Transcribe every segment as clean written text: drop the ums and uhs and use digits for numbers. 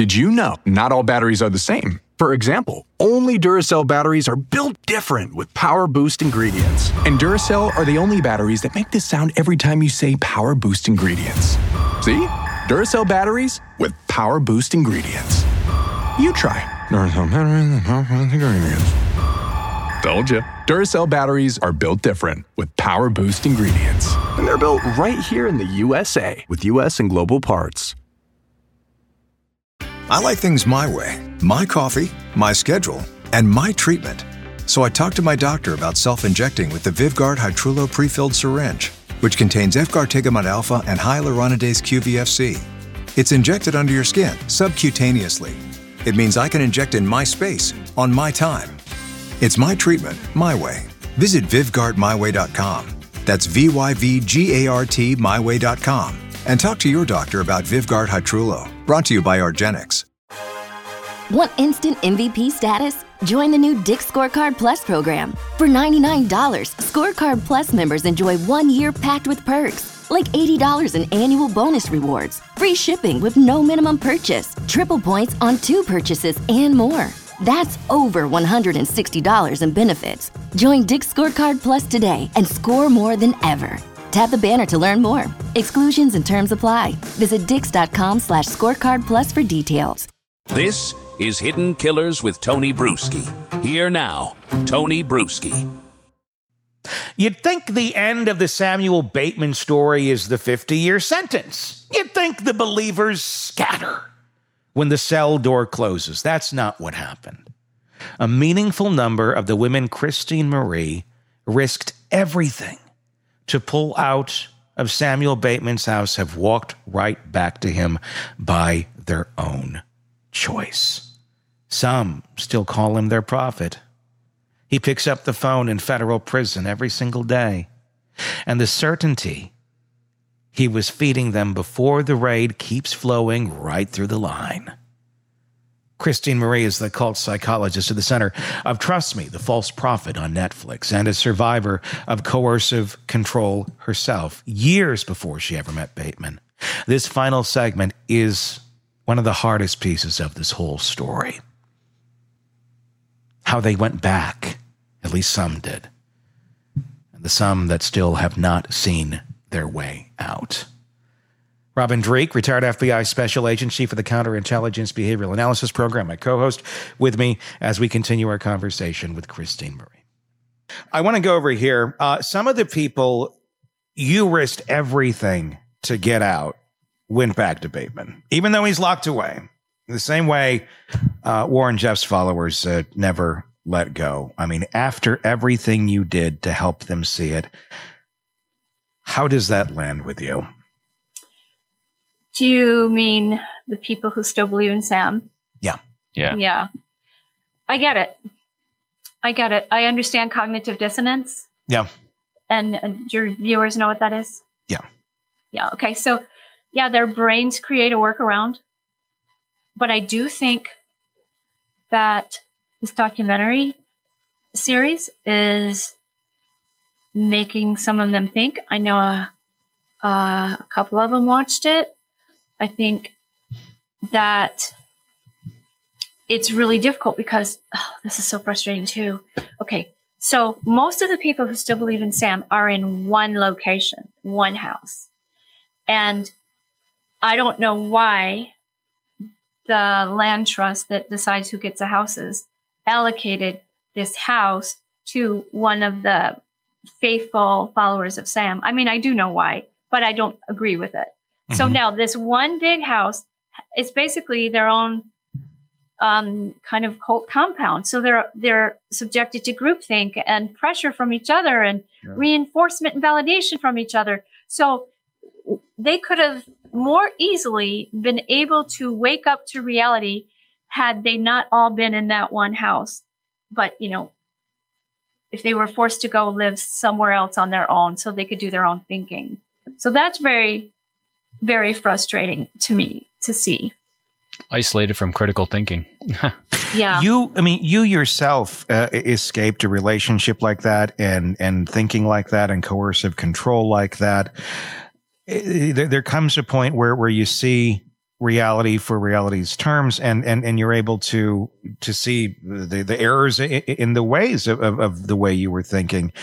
Did you know not all batteries are the same? For example, only Duracell batteries are built different with Power Boost ingredients. And Duracell are the only batteries that make this sound every time you say Power Boost ingredients. See? Duracell batteries with Power Boost ingredients. You try. Duracell batteries with Power Boost ingredients. Told you. Duracell batteries are built different with Power Boost ingredients. And they're built right here in the USA with US and global parts. I like things my way. My coffee, my schedule, and my treatment. So I talked to my doctor about self-injecting with the Vyvgart Hytrulo prefilled syringe, which contains Efgartigimod alpha and hyaluronidase QVFC. It's injected under your skin, subcutaneously. It means I can inject in my space, on my time. It's my treatment, my way. Visit VyvgartMyWay.com. That's VYVGART MyWay.com. And talk to your doctor about Vyvgart Hytrulo. Brought to you by argenx. Want instant MVP status? Join the new Dick's Scorecard Plus program. For $99, Scorecard Plus members enjoy 1 year packed with perks, like $80 in annual bonus rewards, free shipping with no minimum purchase, triple points on 2 purchases, and more. That's over $160 in benefits. Join Dick's Scorecard Plus today and score more than ever. Tap the banner to learn more. Exclusions and terms apply. Visit dix.com/scorecard plus for details. This is Hidden Killers with Tony Bruschi. Here now, Tony Bruschi. You'd think the end of the Samuel Bateman story is the 50-year sentence. You'd think the believers scatter when the cell door closes. That's not what happened. A meaningful number of the women Christine Marie risked everything to pull out of Samuel Bateman's house, have walked right back to him by their own choice. Some still call him their prophet. He picks up the phone in federal prison every single day. And the certainty he was feeding them before the raid keeps flowing right through the line. Christine Marie is the cult psychologist at the center of Trust Me, the False Prophet on Netflix, and a survivor of coercive control herself, years before she ever met Bateman. This final segment is one of the hardest pieces of this whole story. How they went back, at least some did, and the some that still have not seen their way out. Robin Dreeke, retired FBI Special Agent, Chief of the Counterintelligence Behavioral Analysis Program, my co-host, with me as we continue our conversation with Christine Marie. I want to go over here. Some of the people you risked everything to get out went back to Bateman, even though he's locked away. The same way Warren Jeff's followers never let go. I mean, after everything you did to help them see it, how does that land with you? Do you mean the people who still believe in Sam? Yeah. Yeah. I get it. I understand cognitive dissonance. Yeah. And your viewers know what that is? Yeah. Yeah. Okay. So, yeah, their brains create a workaround. But I do think that this documentary series is making some of them think. I know a couple of them watched it. I think that it's really difficult because this is so frustrating too. Okay, so most of the people who still believe in Sam are in one location, one house. And I don't know why the land trust that decides who gets the houses allocated this house to one of the faithful followers of Sam. I mean, I do know why, but I don't agree with it. So now this one big house is basically their own kind of cult compound. So they're subjected to groupthink and pressure from each other and reinforcement and validation from each other. So they could have more easily been able to wake up to reality had they not all been in that one house. But, you know, if they were forced to go live somewhere else on their own so they could do their own thinking. So that's very, very frustrating to me to see. Isolated from critical thinking. Yeah. You yourself escaped a relationship like that and thinking like that and coercive control like that. There comes a point where you see reality for reality's terms, and you're able to see the errors in the ways of the way you were thinking.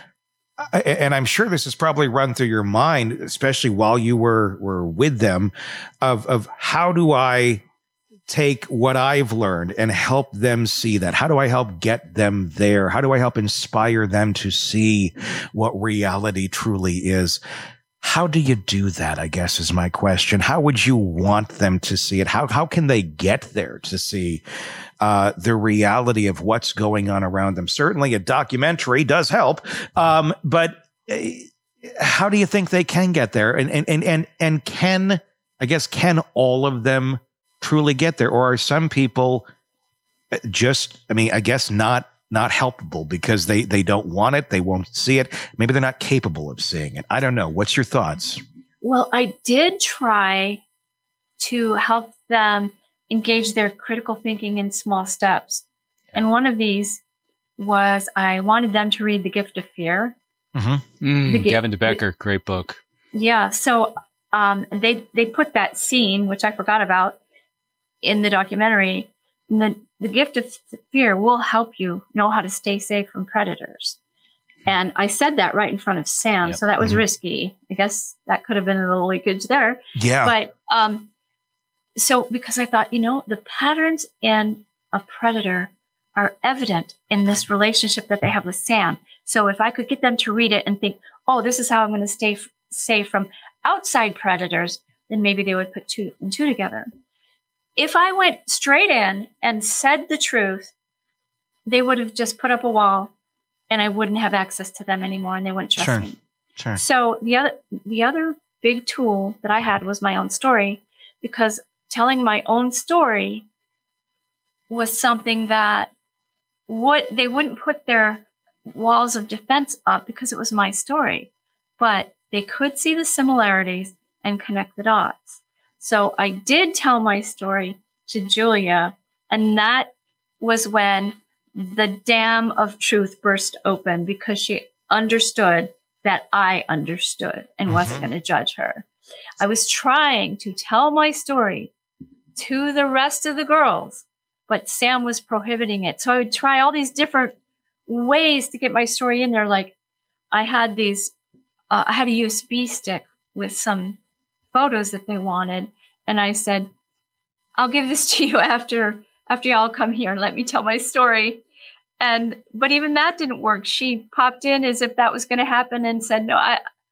And I'm sure this has probably run through your mind, especially while you were with them, of how do I take what I've learned and help them see that? How do I help get them there? How do I help inspire them to see what reality truly is? How do you do that, I guess, is my question. How would you want them to see it? How can they get there to see the reality of what's going on around them? Certainly a documentary does help, but how do you think they can get there? And can all of them truly get there? Or are some people just, I guess not helpable because they don't want it, they won't see it, maybe they're not capable of seeing it? I don't know. What's your thoughts? Well, I did try to help them engage their critical thinking in small steps. And one of these was I wanted them to read The Gift of Fear. Gavin DeBecker, great book. Yeah. So they put that scene, which I forgot about, in the documentary. The Gift of Fear will help you know how to stay safe from predators. And I said that right in front of Sam. Yep. So that was risky. I guess that could have been a little leakage there. Yeah. But so because I thought, the patterns in a predator are evident in this relationship that they have with Sam. So if I could get them to read it and think, oh, this is how I'm going to stay safe from outside predators, then maybe they would put two and two together. If I went straight in and said the truth, they would have just put up a wall and I wouldn't have access to them anymore and they wouldn't trust me. Sure. So the other big tool that I had was my own story, because telling my own story was something that they wouldn't put their walls of defense up because it was my story, but they could see the similarities and connect the dots. So I did tell my story to Julia, and that was when the dam of truth burst open, because she understood that I understood and wasn't going to judge her. I was trying to tell my story to the rest of the girls, but Sam was prohibiting it. So I would try all these different ways to get my story in there. Like I had I had a USB stick with some photos that they wanted. And I said, I'll give this to you after y'all come here and let me tell my story. But even that didn't work. She popped in as if that was going to happen and said, no,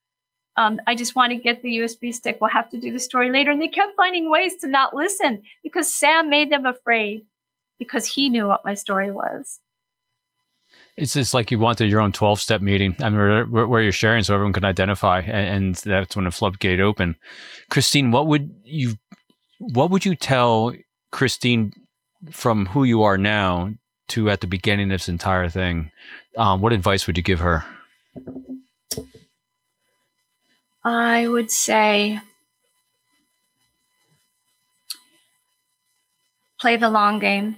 I just want to get the USB stick. We'll have to do the story later. And they kept finding ways to not listen because Sam made them afraid because he knew what my story was. It's just like you wanted your own 12-step meeting. I mean, where you're sharing so everyone can identify, and that's when the floodgate opened. Christine, what would you tell Christine from who you are now to at the beginning of this entire thing? What advice would you give her? I would say play the long game.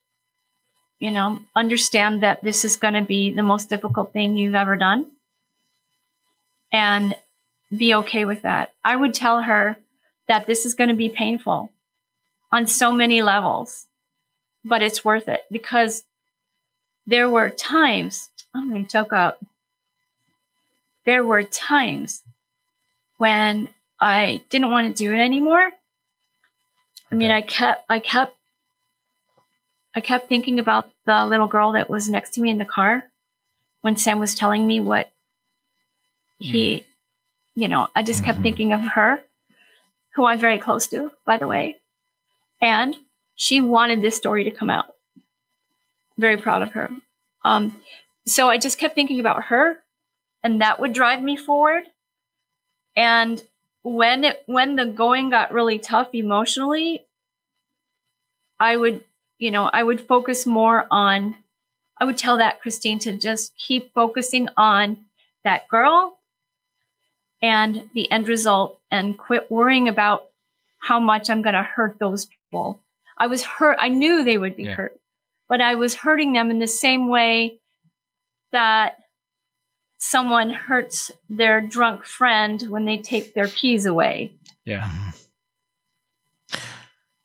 Understand that this is going to be the most difficult thing you've ever done, and be okay with that. I would tell her that this is going to be painful on so many levels, but it's worth it, because there were times, I'm going to choke up. There were times when I didn't want to do it anymore. I mean, I kept thinking about the little girl that was next to me in the car when Sam was telling me what I just kept thinking of her, who I'm very close to, by the way. And she wanted this story to come out. Very proud of her. So I just kept thinking about her, and that would drive me forward. And when the going got really tough emotionally, I would focus more on, I would tell that Christine to just keep focusing on that girl and the end result, and quit worrying about how much I'm going to hurt those people. I was hurt. I knew they would be hurt, but I was hurting them in the same way that someone hurts their drunk friend when they take their keys away. Yeah.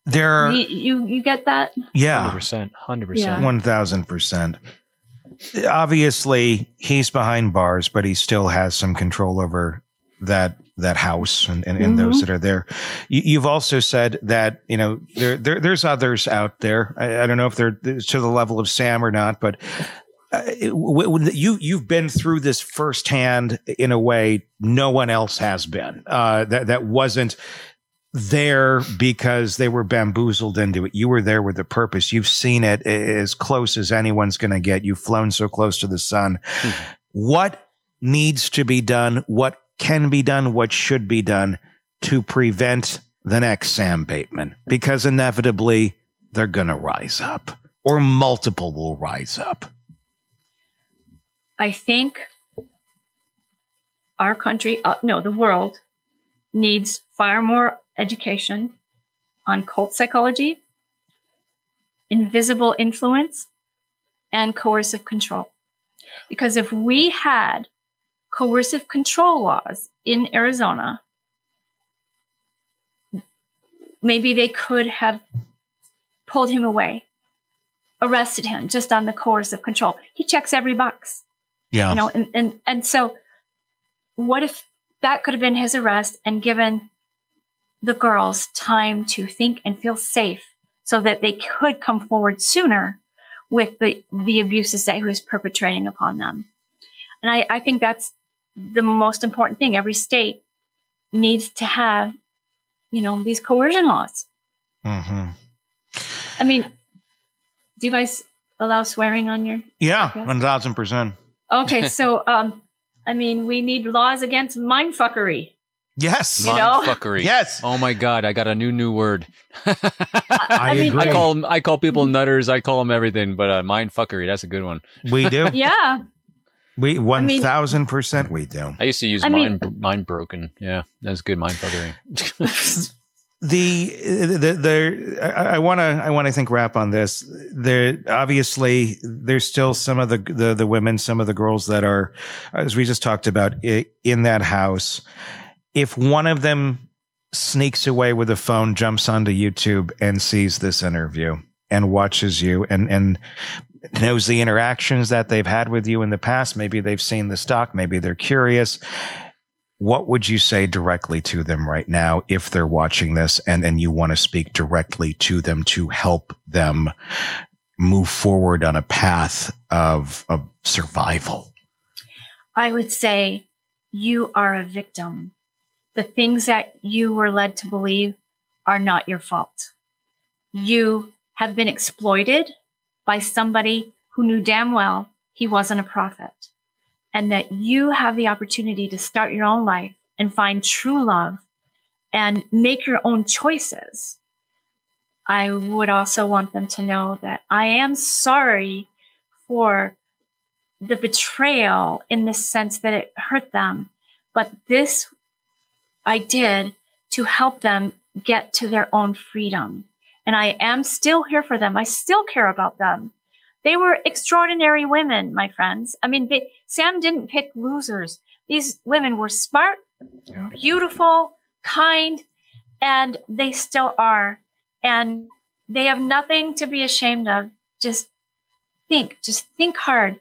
You get that? Yeah. 100%. Yeah. 1,000%. Obviously, he's behind bars, but he still has some control over that house and those that are there. You've also said that, there's others out there. I don't know if they're to the level of Sam or not, but you've been through this firsthand in a way no one else has been. That wasn't there because they were bamboozled into it. You were there with a purpose. You've seen it as close as anyone's going to get. You've flown so close to the sun. What needs to be done? What can be done? What should be done to prevent the next Sam Bateman? Because inevitably they're going to rise up, or multiple will rise up. I think our country, the world, needs far more education on cult psychology, invisible influence, and coercive control. Because if we had coercive control laws in Arizona, maybe they could have pulled him away, arrested him just on the coercive control. He checks every box. Yeah. And so what if that could have been his arrest and given the girls time to think and feel safe so that they could come forward sooner with the abuses that he was perpetrating upon them. And I think that's the most important thing. Every state needs to have, these coercion laws. Mm-hmm. I mean, do you guys allow swearing on your? Yeah, 1,000%. Okay, so we need laws against mindfuckery. Yes. Mindfuckery. Yes. Oh my God, I got a new word. I agree. I call people nutters. I call them everything, but mindfuckery, that's a good one. We do. Yeah. We 1,000% we do. I used to use mind broken. Yeah, that's good mindfuckery. I want to think wrap on this. There's still some of the women, some of the girls that are, as we just talked about, in that house. If one of them sneaks away with a phone, jumps onto YouTube and sees this interview and watches you and knows the interactions that they've had with you in the past, maybe they've seen the stock, maybe they're curious. What would you say directly to them right now if they're watching this and you want to speak directly to them to help them move forward on a path of survival? I would say you are a victim. The things that you were led to believe are not your fault. You have been exploited by somebody who knew damn well he wasn't a prophet, and that you have the opportunity to start your own life and find true love and make your own choices. I would also want them to know that I am sorry for the betrayal in the sense that it hurt them, but this I did to help them get to their own freedom. And I am still here for them. I still care about them. They were extraordinary women, my friends. I mean, Sam didn't pick losers. These women were smart, beautiful, kind, and they still are. And they have nothing to be ashamed of. Just think hard.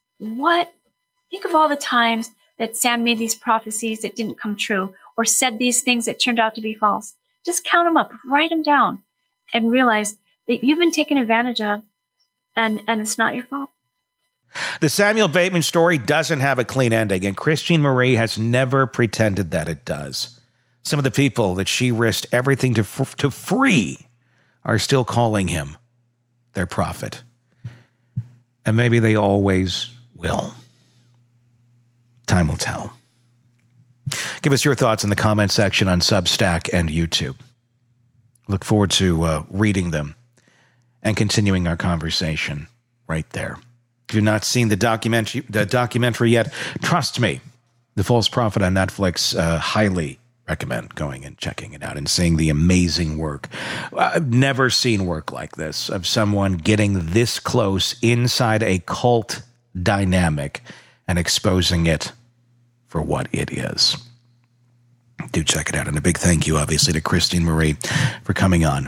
Think of all the times that Sam made these prophecies that didn't come true, or said these things that turned out to be false. Just count them up, write them down, and realize that you've been taken advantage of, and it's not your fault. The Samuel Bateman story doesn't have a clean ending, and Christine Marie has never pretended that it does. Some of the people that she risked everything to free are still calling him their prophet. And maybe they always will. Time will tell. Give us your thoughts in the comment section on Substack and YouTube. Look forward to reading them and continuing our conversation right there. If you've not seen the documentary yet, trust me, The False Prophet on Netflix, highly recommend going and checking it out and seeing the amazing work. I've never seen work like this, of someone getting this close inside a cult dynamic and exposing it for what it is. Do check it out. And a big thank you, obviously, to Christine Marie for coming on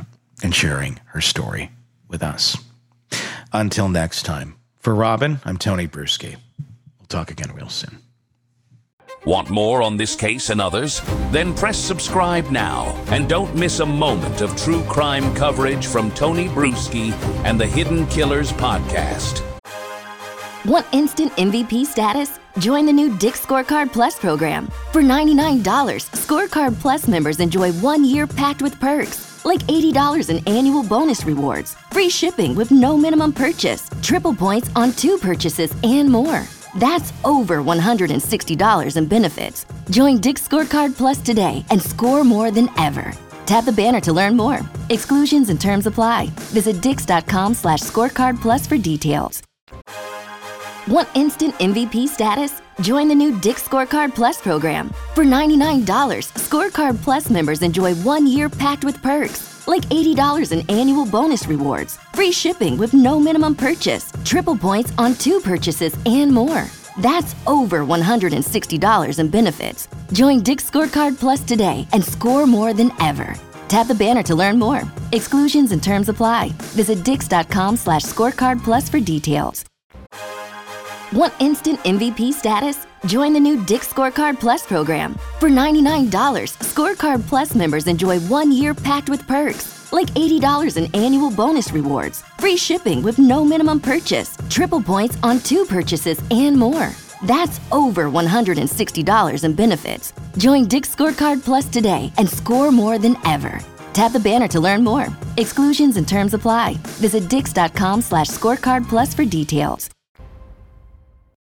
and sharing her story with us. Until next time, for Robin, I'm Tony Bruschi. We'll talk again real soon. Want more on this case and others? Then press subscribe now and don't miss a moment of true crime coverage from Tony Bruschi and the Hidden Killers podcast. Want instant MVP status? Join the new Dick's Scorecard Plus program. For $99, Scorecard Plus members enjoy 1 year packed with perks, like $80 in annual bonus rewards, free shipping with no minimum purchase, triple points on 2 purchases, and more. That's over $160 in benefits. Join Dick's Scorecard Plus today and score more than ever. Tap the banner to learn more. Exclusions and terms apply. Visit dix.com/scorecard plus for details. Want instant MVP status? Join the new Dick's Scorecard Plus program. For $99, Scorecard Plus members enjoy 1 year packed with perks, like $80 in annual bonus rewards, free shipping with no minimum purchase, triple points on 2 purchases, and more. That's over $160 in benefits. Join Dick's Scorecard Plus today and score more than ever. Tap the banner to learn more. Exclusions and terms apply. Visit dix.com/scorecard plus for details. Want instant MVP status? Join the new Dick's Scorecard Plus program. For $99, Scorecard Plus members enjoy 1 year packed with perks, like $80 in annual bonus rewards, free shipping with no minimum purchase, triple points on 2 purchases, and more. That's over $160 in benefits. Join Dick's Scorecard Plus today and score more than ever. Tap the banner to learn more. Exclusions and terms apply. Visit dix.com/scorecard plus for details.